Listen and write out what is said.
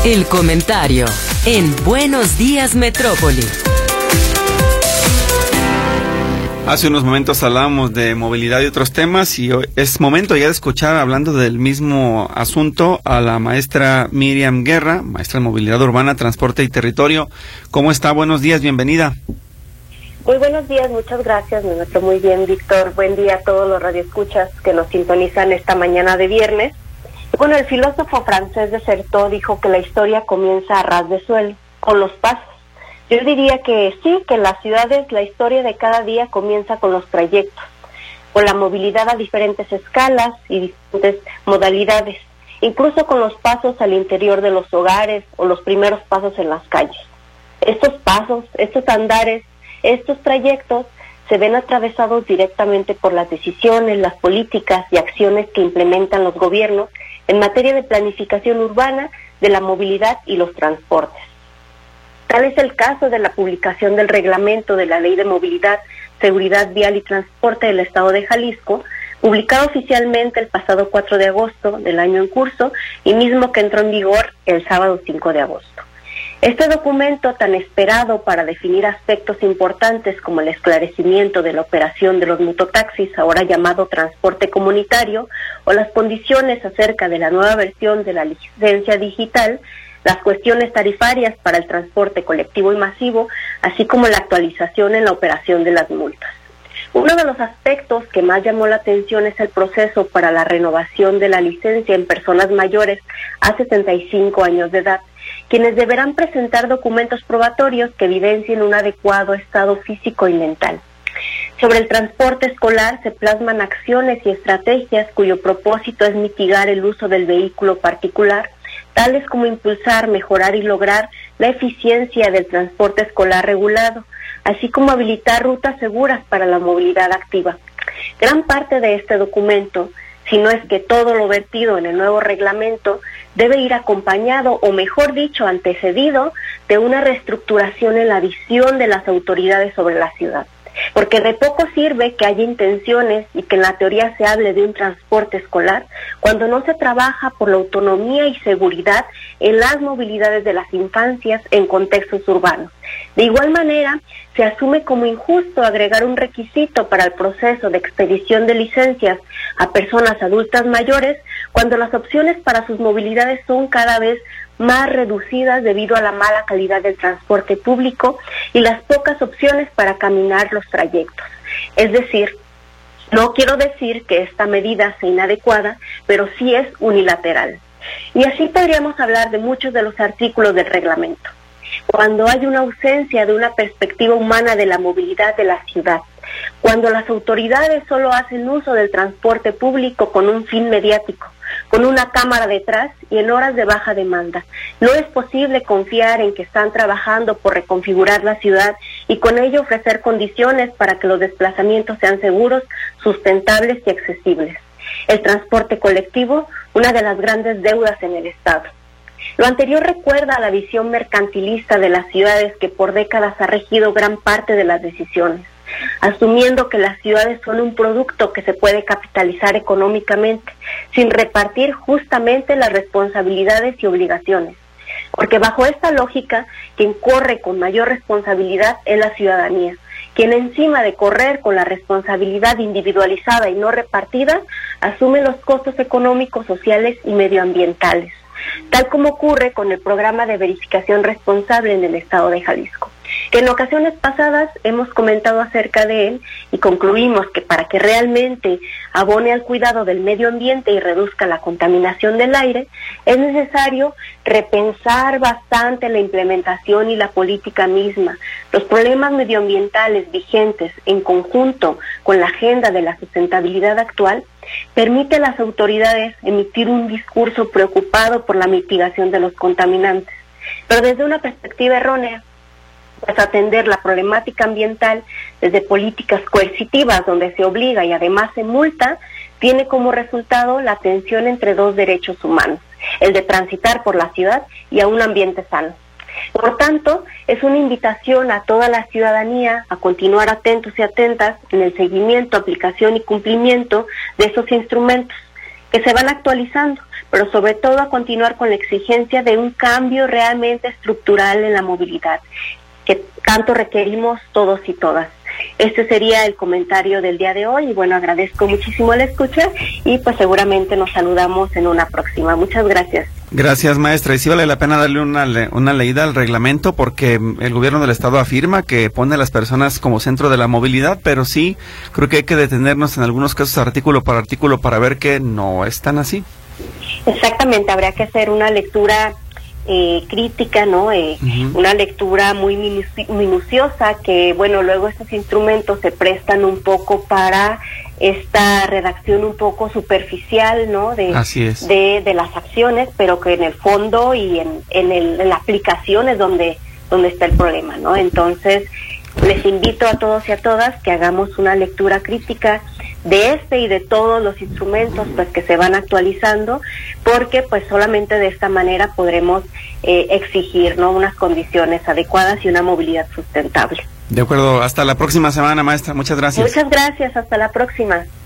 El comentario en Buenos Días Metrópoli. Hace unos momentos hablábamos de movilidad y otros temas y es momento ya de escuchar, hablando del mismo asunto, a la maestra Miriam Guerra, maestra de Movilidad Urbana, Transporte y Territorio. ¿Cómo está? Buenos días, bienvenida. Muy buenos días, muchas gracias, me encuentro muy bien, Víctor. Buen día a todos los radioescuchas que nos sintonizan esta mañana de viernes. Bueno, el filósofo francés Desserteau dijo que la historia comienza a ras de suelo, con los pasos. Yo diría que sí, que en las ciudades la historia de cada día comienza con los trayectos, con la movilidad a diferentes escalas y diferentes modalidades, incluso con los pasos al interior de los hogares o los primeros pasos en las calles. Estos pasos, estos andares, estos trayectos se ven atravesados directamente por las decisiones, las políticas y acciones que implementan los gobiernos en materia de planificación urbana, de la movilidad y los transportes. Tal es el caso de la publicación del reglamento de la Ley de Movilidad, Seguridad Vial y Transporte del Estado de Jalisco, publicado oficialmente el pasado 4 de agosto del año en curso y mismo que entró en vigor el sábado 5 de agosto. Este documento, tan esperado para definir aspectos importantes como el esclarecimiento de la operación de los mototaxis, ahora llamado transporte comunitario, o las condiciones acerca de la nueva versión de la licencia digital, las cuestiones tarifarias para el transporte colectivo y masivo, así como la actualización en la operación de las multas. Uno de los aspectos que más llamó la atención es el proceso para la renovación de la licencia en personas mayores a 65 años de edad, quienes deberán presentar documentos probatorios que evidencien un adecuado estado físico y mental. Sobre el transporte escolar se plasman acciones y estrategias cuyo propósito es mitigar el uso del vehículo particular, tales como impulsar, mejorar y lograr la eficiencia del transporte escolar regulado, así como habilitar rutas seguras para la movilidad activa. Gran parte de este documento, si no es que todo lo vertido en el nuevo reglamento, debe ir acompañado, o mejor dicho, antecedido, de una reestructuración en la visión de las autoridades sobre la ciudad. Porque de poco sirve que haya intenciones y que en la teoría se hable de un transporte escolar cuando no se trabaja por la autonomía y seguridad en las movilidades de las infancias en contextos urbanos. De igual manera, se asume como injusto agregar un requisito para el proceso de expedición de licencias a personas adultas mayores cuando las opciones para sus movilidades son cada vez más reducidas debido a la mala calidad del transporte público y las pocas opciones para caminar los trayectos. Es decir, no quiero decir que esta medida sea inadecuada, pero sí es unilateral. Y así podríamos hablar de muchos de los artículos del reglamento. Cuando hay una ausencia de una perspectiva humana de la movilidad de la ciudad, cuando las autoridades solo hacen uso del transporte público con un fin mediático, con una cámara detrás y en horas de baja demanda, no es posible confiar en que están trabajando por reconfigurar la ciudad y con ello ofrecer condiciones para que los desplazamientos sean seguros, sustentables y accesibles. El transporte colectivo, una de las grandes deudas en el Estado. Lo anterior recuerda a la visión mercantilista de las ciudades que por décadas ha regido gran parte de las decisiones, asumiendo que las ciudades son un producto que se puede capitalizar económicamente, sin repartir justamente las responsabilidades y obligaciones. Porque bajo esta lógica, quien corre con mayor responsabilidad es la ciudadanía, quien encima de correr con la responsabilidad individualizada y no repartida, asume los costos económicos, sociales y medioambientales, tal como ocurre con el programa de verificación responsable en el Estado de Jalisco, que en ocasiones pasadas hemos comentado acerca de él y concluimos que para que realmente abone al cuidado del medio ambiente y reduzca la contaminación del aire, es necesario repensar bastante la implementación y la política misma. Los problemas medioambientales vigentes en conjunto con la agenda de la sustentabilidad actual permite a las autoridades emitir un discurso preocupado por la mitigación de los contaminantes, pero desde una perspectiva errónea, pues atender la problemática ambiental desde políticas coercitivas donde se obliga y además se multa, tiene como resultado la tensión entre dos derechos humanos, el de transitar por la ciudad y a un ambiente sano. Por tanto, es una invitación a toda la ciudadanía a continuar atentos y atentas en el seguimiento, aplicación y cumplimiento de esos instrumentos que se van actualizando, pero sobre todo a continuar con la exigencia de un cambio realmente estructural en la movilidad, que tanto requerimos todos y todas. Este sería el comentario del día de hoy y bueno, agradezco muchísimo la escucha y pues seguramente nos saludamos en una próxima. Muchas gracias. Gracias, maestra. Y sí vale la pena darle una leída al reglamento porque el gobierno del estado afirma que pone a las personas como centro de la movilidad, pero sí creo que hay que detenernos en algunos casos artículo para ver que no es tan así. Exactamente, habría que hacer una lectura crítica, ¿no? Una lectura muy minuciosa que, bueno, luego estos instrumentos se prestan un poco para esta redacción un poco superficial, ¿no? De las acciones, pero que en el fondo y en la aplicación es donde está el problema, ¿no? Entonces, les invito a todos y a todas que hagamos una lectura crítica de este y de todos los instrumentos pues que se van actualizando, porque pues solamente de esta manera podremos exigir, ¿no?, unas condiciones adecuadas y una movilidad sustentable. De acuerdo, hasta la próxima semana, maestra, muchas gracias. Muchas gracias, hasta la próxima.